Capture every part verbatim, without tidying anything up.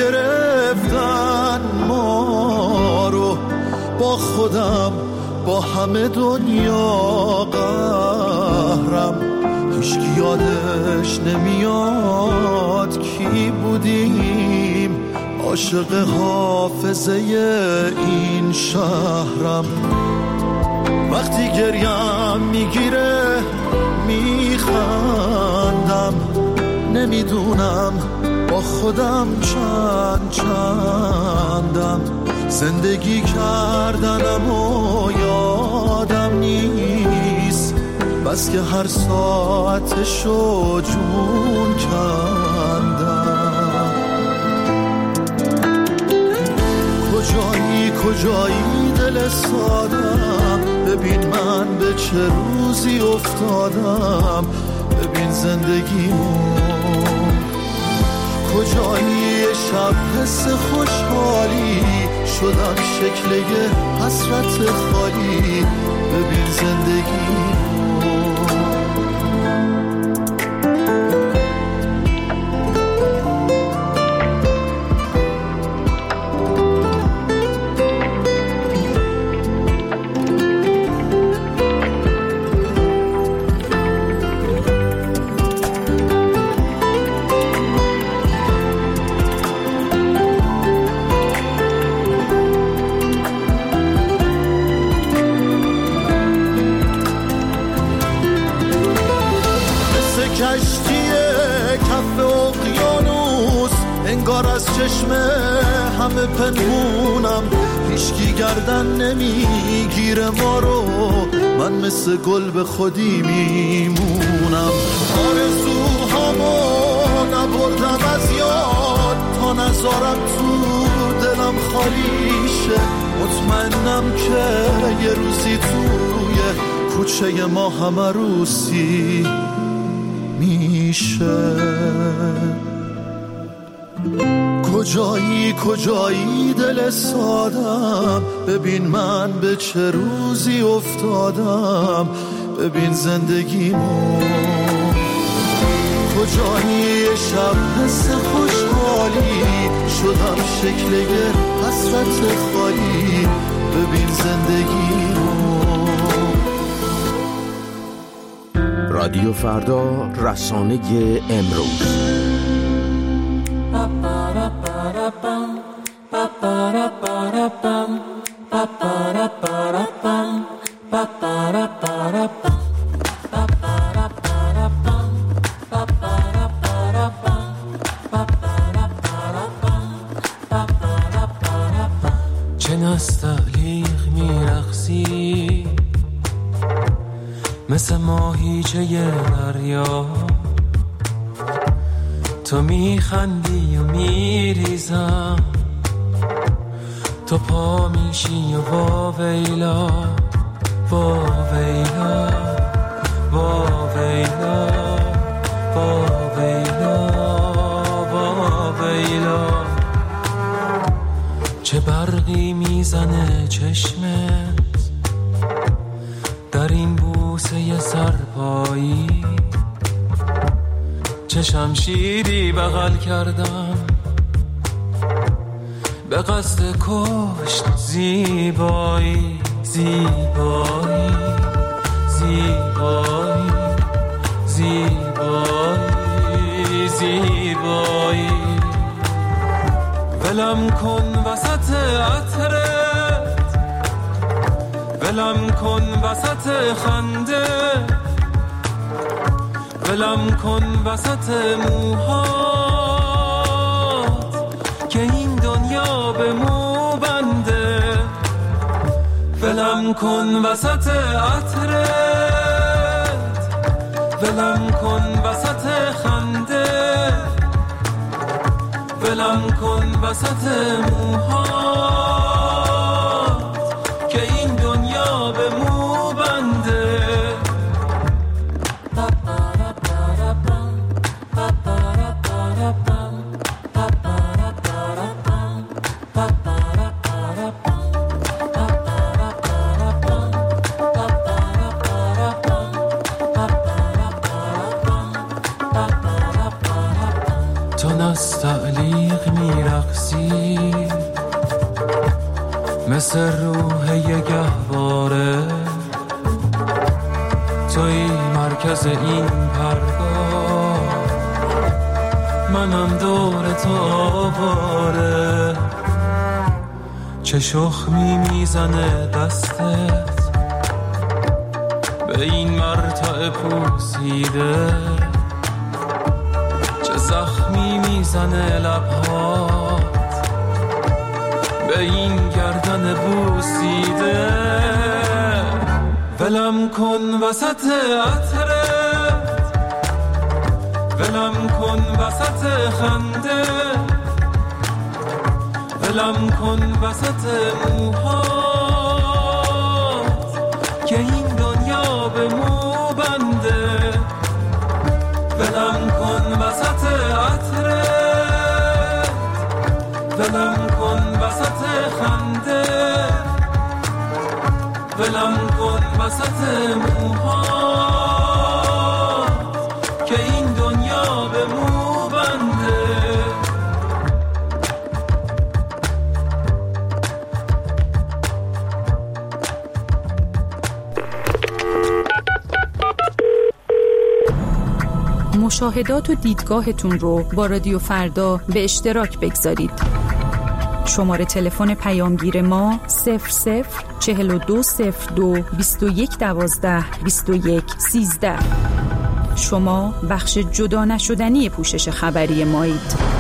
گرفتن ما رو، با خودم با همه دنیا قهرم. هیچکی یادش نمیاد کی بودیم، عاشق حافظه این شهرم. وقتی گریم میگیره میخندم، نمیدونم با خودم چند چندم. زندگی کردنم و یادم نیست، بس که هر ساعتشو جون کندم. کجایی کجایی دل سادم، ببین من به چه روزی افتادم، ببین زندگیمو. کجایی شب حس خوشحالی، شدم شکل یه حسرت خالی، ببین زندگیمو. چشم همه پنهونم، هیچکی گردن نمیگیره ما رو، من مثل گل به خودی میمونم. آرزوهامو نبردم از یاد، تا نذارم تو دلم خالی شه. مطمئنم که یه روزی توی کوچه ما هم عروسی میشه. کجایی کجایی دل سادم، ببین من به چه روزی افتادم، ببین زندگیمو. کجایی شب حس خوشحالی، شدم شکل یه حسرت خالی، ببین زندگیمو. رادیو فردا، رسانه امروز. چه نستعلیق میرقصی مثل ماهیچه دریا، تو میخندی و میریزم، تو پا میشی و واویلا واویلا واویلا واویلا واویلا. چه برقی میزنه چشمت در این بوسه سرپایی، چه شمشیری بغل کردم به قصد کشت زیبایی زیبایی زیبایی زیبایی زیبایی. ولم کن وسط عطرت، ولم کن وسط خنده، ولم کن وسط موهات که این دنیا به مو بنده. ولم کن وسط عطرت، ولم کن وسط خنده، ولم کن وسط موهات که این دنیا به مو بنده. تو نستعلیق میرقصی مثل روح یه گهواره، توی مرکز این پرگاه، منم دور تو آواره. چه شخمی میزنه دستت به این مرتع پوسیده، چه زخمی میزنه لبهات به این گردن بوسیده. ولم کن وسط عطرت، ولم کن وسط خنده، ولم کن وسط موهات که این دنیا به مو بنده. ولم کن وسط عطرت، ولم کن وسط خنده، ولم کن وسط موهات که این دنیا به مو بنده. مشاهدات و دیدگاهتون رو با رادیو فردا به اشتراک بگذارید. شماره تلفن پیامگیر ما صفر صفر چهل و دو صفر دو بیست و یک دوازده بیست و یک سیزده. شما بخش جدا نشدنی پوشش خبری مایید.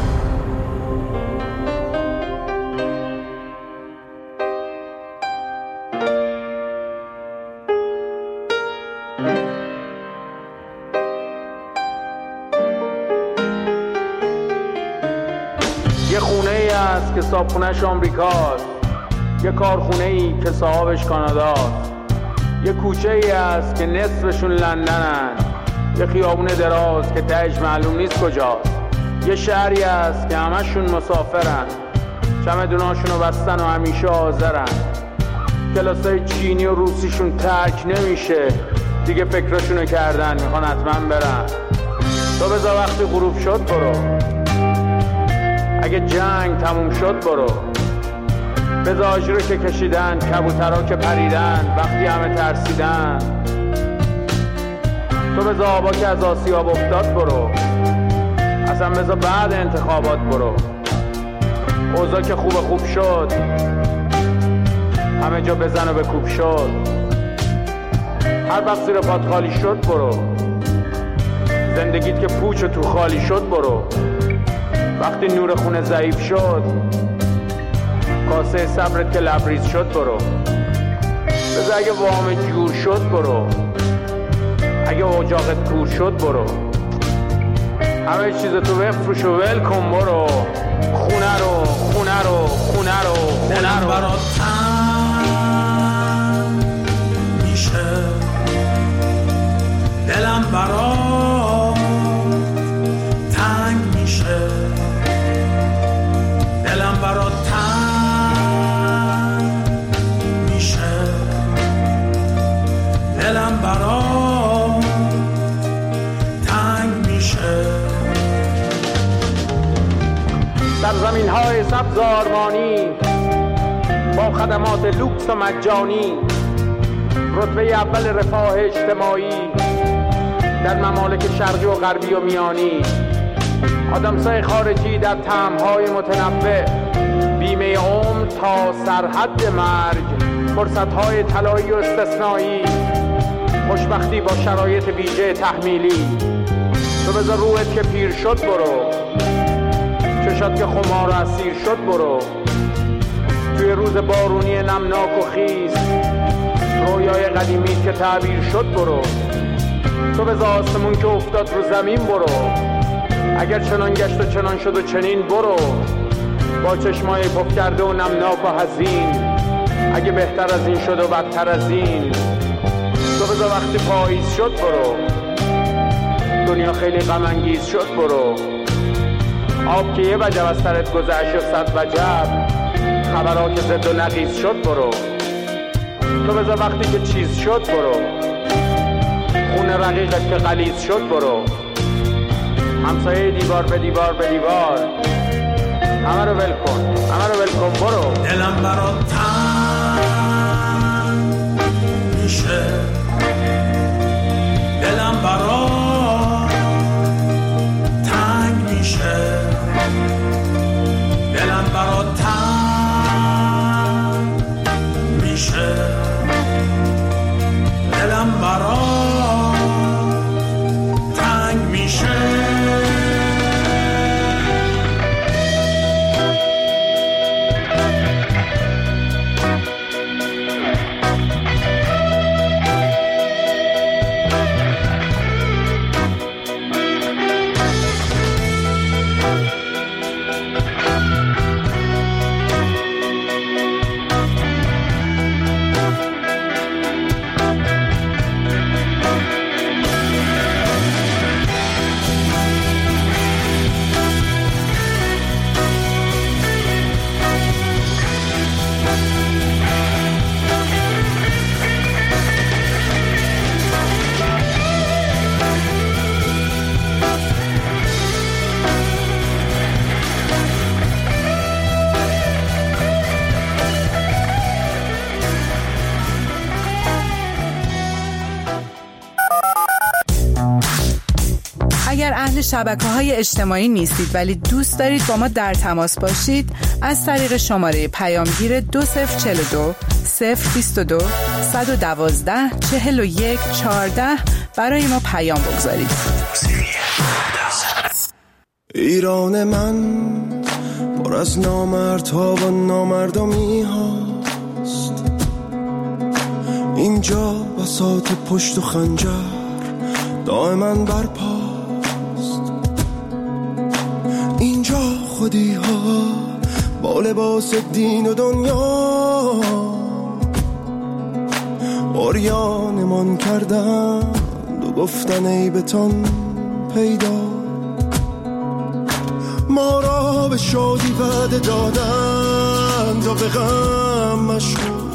یه خونه ای هست که صاحبخونه‌اش آمریکاست، یه کارخونه ای که صاحبش کاناداست، یه کوچه ای هست که نصفشون لندنن، یه خیابون دراز که تهش معلوم نیست کجاست، یه شهری هست که همشون مسافرن، چمدوناشونو بستن و همیشه حاضرن، کلاسای چینی و روسیشون ترک نمیشه، دیگه فکرشونو کردن میخوان حتما برن. تو بذار وقتی غروب شد برو، اگه جنگ تموم شد برو، بذار آجرو که کشیدن، کبوترها که پریدن وقتی همه ترسیدن، تو بذار آبا که از آسیاب افتاد برو، اصلا بذار بعد انتخابات برو، اوضاع که خوب خوب شد همه جا بزن و بکوب شد، هر وقت زیر پات خالی شد برو، زندگیت که پوچ و تو خالی شد برو، وقتی نور خونه ضعیف شد کاسه صبرت که لبریز شد برو، بذار اگه وام جور شد برو، اگه اجاقت کور شد برو، همه چیز تو بفروش و ول کن برو، خونه رو خونه رو خونه رو خونه رو برات تنگ میشه، دلم برات تنگ میشه، دلم برات تنگ میشه، دلم برات تنگ میشه. در زمین های سبز آرمانی با خدمات لوکس و مجانی، رتبه اول رفاه اجتماعی در ممالک شرقی و غربی و میانی، آدمسای خارجی در طعم‌های متنوع، بیمه عمر تا سرحد مرگ، فرصت‌های طلایی و استثنایی، خوشبختی با شرایط ویژه تحمیلی. تو بذار روحت که پیر شد برو، چشات که خمار و اسیر شد برو، توی روز بارونی نمناک و خیس رویای قدیمی که تعبیر شد برو، تو بذار آسمون که افتاد رو زمین برو، اگر چنان گشت و چنان شد و چنین برو، با چشمای پف کرده و نمناک و حزین، اگه بهتر از این شد و بدتر از این، تو بذار وقتی پاییز شد برو، دنیا خیلی غم انگیز شد برو، آب که یه وجب از سرت گذشت و صد وجب، خبرها که زد و نقیز شد برو، تو بذار وقتی که چیز شد برو، خون رقیقت که غلیظ شد برو، همسایه دیوار به دیوار به دیوار همه رو ول کن، همه رو ول کن، برو. دلم برات تنگ میشه، دلم برات تنگ میشه، دلم برات تنگ میشه، دلم برات تنگ میشه. اگر اهل شبکه‌های اجتماعی نیستید ولی دوست دارید با ما در تماس باشید، از طریق شماره پیامگیر دو صفر چهل و دو صفر بیست و دو صد و دوازده چهل و یک چهارده برای ما پیام بگذارید. ایران من پر از نامردها و نامردمی هاست، اینجا بساط پشت و خنجر دائما برپاست، اینجا خودی ها با لباس دین و دنیا عریانمان کردند و گفتن ای بتان پیدا، ما را به شادی وعده دادند و به غم مشغول،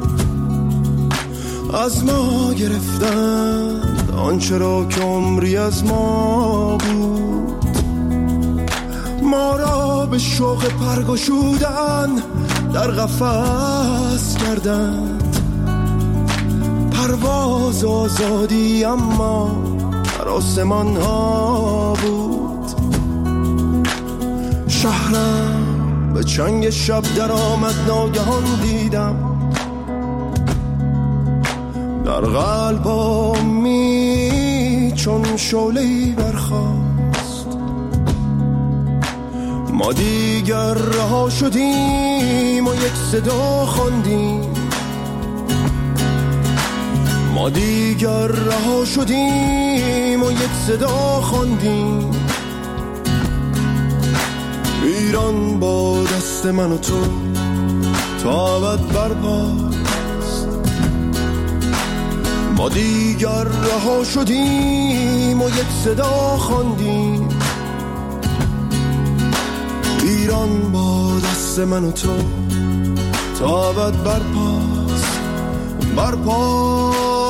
از ما گرفتند آنچه را که عمری از ما بود، ما را به شوق پرگشودن در قفس کردند، پرواز آزادی اما در آسمان ها بود، شهرم به چنگ شب در آمد ناگهان دیدم، در قلبامی چون شعله‌ای برخاست، ما دیگر رها شدیم و یک صدا خواندیم، ما دیگر رها شدیم و یک صدا خواندیم، ایران با دست من و تو تا ابد برپاست، ما دیگر رها شدیم و یک صدا خواندیم، ایران با دست من و تو تا ابد برپاست، برپاست.